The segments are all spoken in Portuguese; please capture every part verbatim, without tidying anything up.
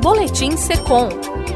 Boletim Secom.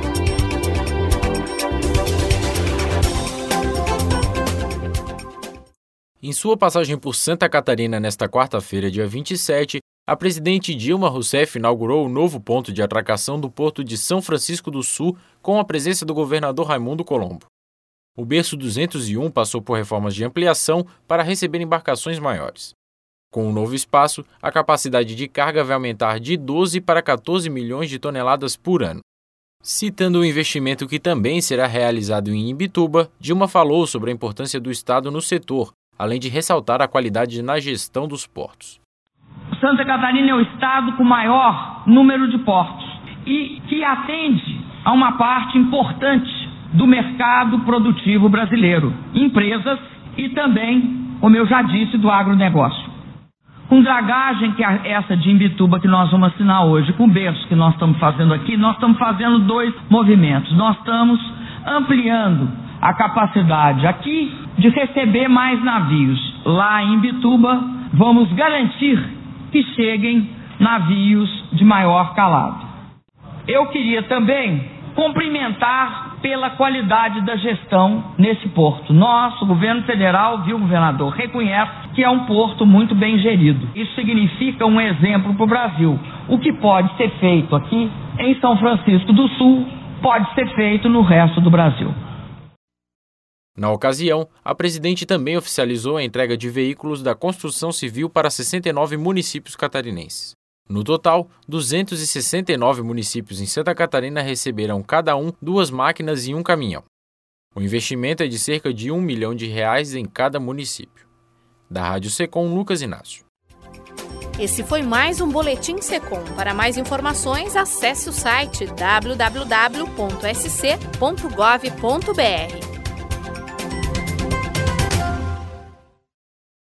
Em sua passagem por Santa Catarina nesta quarta-feira, dia vinte e sete, a presidente Dilma Rousseff inaugurou o novo ponto de atracação do Porto de São Francisco do Sul com a presença do governador Raimundo Colombo. O berço duzentos e um passou por reformas de ampliação para receber embarcações maiores. Com o novo espaço, a capacidade de carga vai aumentar de doze para quatorze milhões de toneladas por ano. Citando o investimento que também será realizado em Imbituba, Dilma falou sobre a importância do Estado no setor, além de ressaltar a qualidade na gestão dos portos. Santa Catarina é o estado com maior número de portos e que atende a uma parte importante do mercado produtivo brasileiro, empresas e também, como eu já disse, do agronegócio. Com dragagem que é essa de Imbituba que nós vamos assinar hoje, com o berço que nós estamos fazendo aqui, nós estamos fazendo dois movimentos. Nós estamos ampliando a capacidade aqui de receber mais navios. Lá em Imbituba, vamos garantir que cheguem navios de maior calado. Eu queria também cumprimentar pela qualidade da gestão nesse porto. Nós, o governo federal, viu, governador, reconhece que é um porto muito bem gerido. Isso significa um exemplo para o Brasil. O que pode ser feito aqui em São Francisco do Sul pode ser feito no resto do Brasil. Na ocasião, a presidente também oficializou a entrega de veículos da construção civil para sessenta e nove municípios catarinenses. No total, duzentos e sessenta e nove municípios em Santa Catarina receberão cada um duas máquinas e um caminhão. O investimento é de cerca de um milhão de reais em cada município. Da Rádio Secom, Lucas Inácio. Esse foi mais um Boletim Secom. Para mais informações, acesse o site w w w ponto s c ponto gov ponto b r.